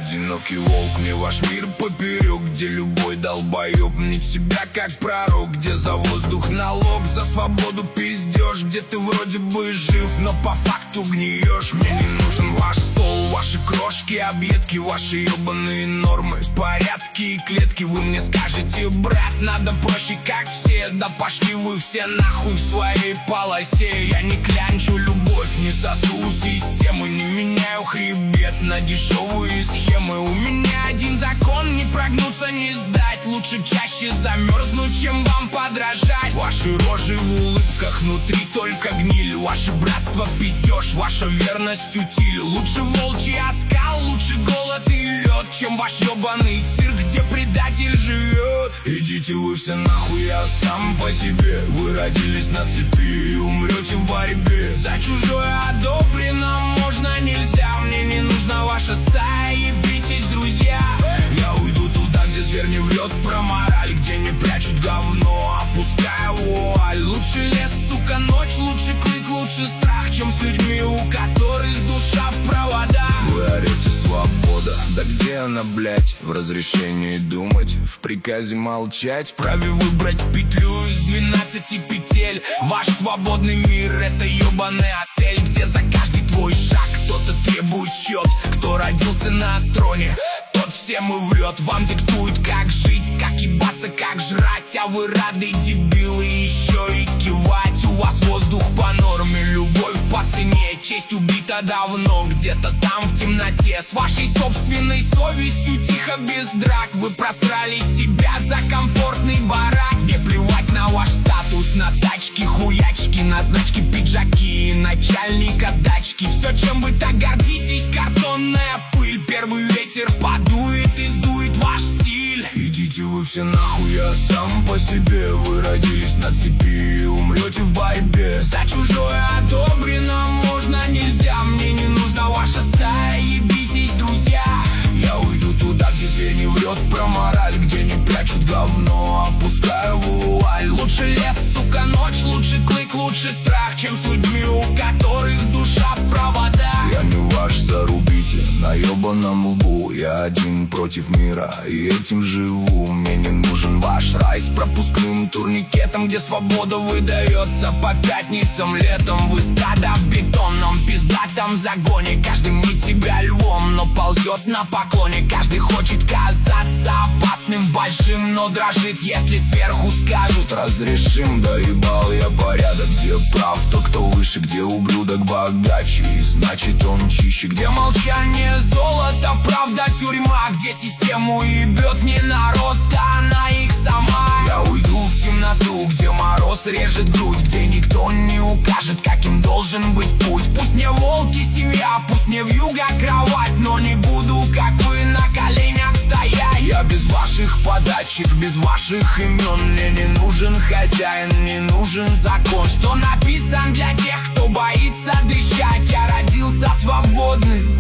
одинокий волк, мне ваш мир поперек, где любой долбоеб мнит себя как пророк, где за воздух налог, за свободу пиздешь, где ты вроде бы жив, но по факту гниешь. Мне не нужен ваш стол, ваши крошки, объедки, ваши ебаные нормы, порядки и клетки. Вы мне скажете: брат, надо проще, как все. Да пошли вы все нахуй в своей полосе. Я не клянчу любовь, не сосу системы, не меняю хребет на дешевые схемы. У меня один закон: не прогнуться, не сдать. Лучше чаще замерзнуть, чем вам подражать. Ваши рожи в улыбках, внутри только гниль. Ваше братство пиздеж, ваша верность утиль. Лучше волчий оскал, лучше голод и лед, чем ваш ебаный цирк, где предатель живет. Идите вы все нахуй, я сам по себе. Вы родились на цепи и умрете в борьбе. За чужое одобрено можно, нельзя. Мне не нужна ваша стая, ебитесь, друзья. Я уйду туда, где зверь не врет про мораль, где не прячут говно, опуская вуаль. Лучше лес, сука, ночь, лучше клык, лучше страх, чем с людьми, у которых душа в проводах. Вы орете: свобода, да где она, блять? В разрешении думать, в приказе молчать, в праве выбрать петлю из 12 петель. Ваш свободный мир — это ебаный отель, где за каждый твой шаг кто-то требует счет. Кто родился на троне, тот всем и врет. Вам диктуют, как жить, как ебаться, как жрать, а вы рады, дебилы, еще и кивать. У вас воздух по норме, любовь по цене, честь убита давно, где-то там в темноте. С вашей собственной совестью тихо, без драк, вы просрали себя за комфортный барак. Мне плевать на ваш статус, на тачки, хуячки, на значки, пиджаки, начальника сдачки. Все, чем вы так гордитесь, картонная пыль. Первый ветер подует и сдует ваш стиль. Идите вы все нахуй, я сам по себе. Вы родились на цепи и умрете в борьбе. За чужое одобрено можно, нельзя. Мне не нужна ваша стая, ебитесь, друзья. Я уйду туда, где зверь не врет про мораль, где не прячут говно, опускаю вуаль. Лучше лес, сука, ночь, лучше клык, лучше страх, чем с людьми, у которых душа в проводах. Я не ваш, зарубите на ебаном лбу. Я один против мира и этим живу. Мне не нужен ваш рай с пропускным турникетом, где свобода выдается по пятницам летом. Вы стадо в бетонном пиздатом загоне. Каждый мнит себя львом, но ползет на поклоне. Каждый хочет казаться опасным, большим, но дрожит, если сверху скажут: разрешим. Доебал я порядок, где прав тот, кто выше, где ублюдок богаче, и значит он чище. Где молчание золото, правда тюрьма, где систему ебет не народ, а она их сама. Я уйду в темноту, где мороз режет грудь, где никто не укажет, каким должен быть путь. Пусть мне волки семья, пусть мне вьюга кровать, но не буду, как вы, на коленях стоять. Я без ваших подачек, без ваших имен. Мне не нужен хозяин, не нужен закон, что написан для тех, кто боится дышать. Я родился свободным,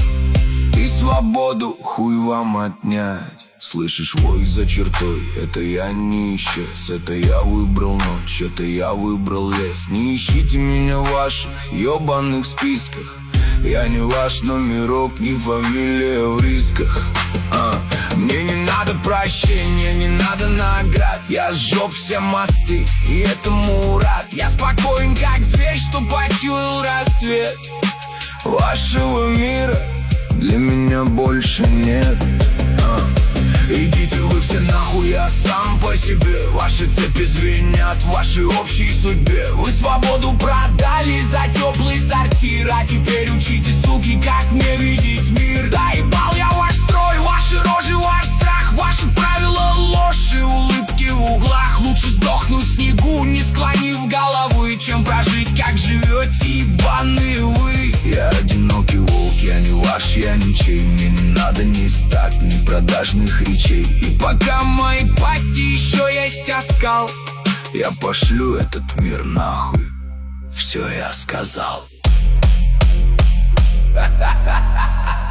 и свободу хуй вам отнять. Слышишь вой за чертой, это я не исчез. Это я выбрал ночь, это я выбрал лес. Не ищите меня в ваших ебаных списках. Я не ваш номерок, не фамилия в рисках. Мне не надо прощения, не надо наград. Я сжег все мосты, и этому рад. Я спокоен, как зверь, что почуял рассвет. Вашего мира для меня больше нет. Идите вы все нахуй, я сам по себе. Ваши цепи звенят в вашей общей судьбе. Вы свободу продали за теплый сортир, а теперь учите, суки, как мне видеть мир. Доебал я ваш строй, ваши рожи, ваш страх, ваши правила, ложь и улыбки в углах. Лучше сдохнуть в снегу, не склонив головы, чем прожить, как живете, ебаные вы. Я одинокий волк, я не ваш, я ничей. Мне не надо ни стать, ни продажных речей. И пока в моей пасти еще есть оскал, я пошлю этот мир нахуй. Все я сказал.